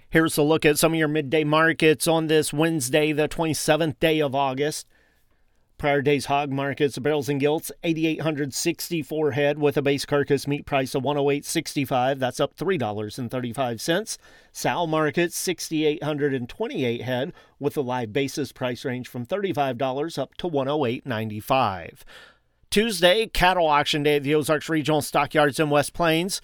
Here's a look at some of your midday markets on this Wednesday, the 27th day of August. Prior day's hog markets, barrels and gilts, 8,864 head with a base carcass meat price of $108.65. That's up $3.35. Sow markets, 6,828 head with a live basis price range from $35 up to $108.95. Tuesday, cattle auction day at the Ozarks Regional Stockyards in West Plains.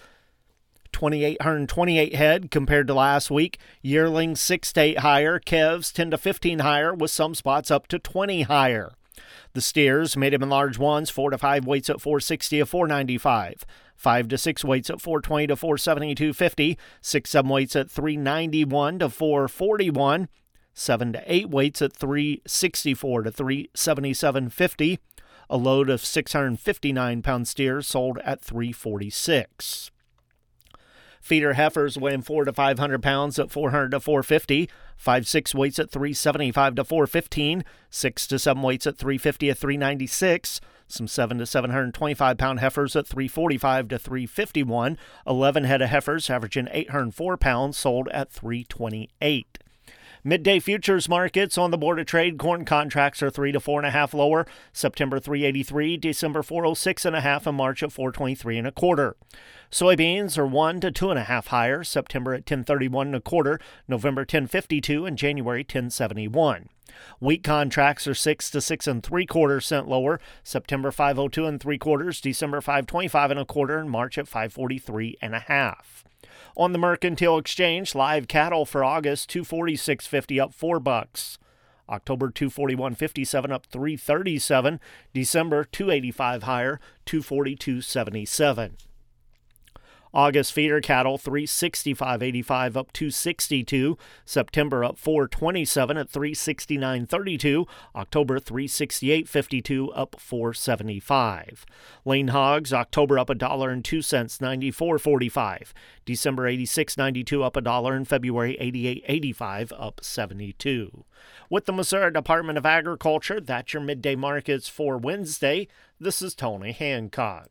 2,828 head compared to last week. Yearlings 6 to 8 higher. Calves 10 to 15 higher, with some spots up to 20 higher. The steers, medium and large ones, 4 to 5 weights at $460 to $495. 5 to 6 weights at $420 to $472.50. 6 7 weights at $391 to $441. 7 to 8 weights at $364 to $377.50. A load of 659-pound steers sold at $346. Feeder heifers weighing 4 to 500 pounds at $400 to $450. 5-6 weights at $375 to $415. 6 to 7 weights at $350 to $396. Some 7 to 725 pound heifers at $345 to $351. 11 head of heifers averaging 804 pounds sold at $328. Midday futures markets on the Board of Trade. Corn contracts are 3 to 4.5 lower. September 383, December 406.5, and March at 423.25. Soybeans are 1 to 2.5 higher. September at 1031.25, November 1052, and January 1071. Wheat contracts are 6 to 6 3/4 cent lower. September 502 3/4, December 525.25, and March at 543.5. On the Mercantile Exchange, live cattle for August, $246.50 up $4. October $241.57 up $337. December $285 higher, $242.77. August feeder cattle $365.85 up $262. September up $427 at $369.32. October $368.52 up $475. Lean hogs October up $1.02, $94.45. December $86.92 up $1, and February $88.85 up $72. With the Missouri Department of Agriculture, that's your midday markets for Wednesday. This is Tony Hancock.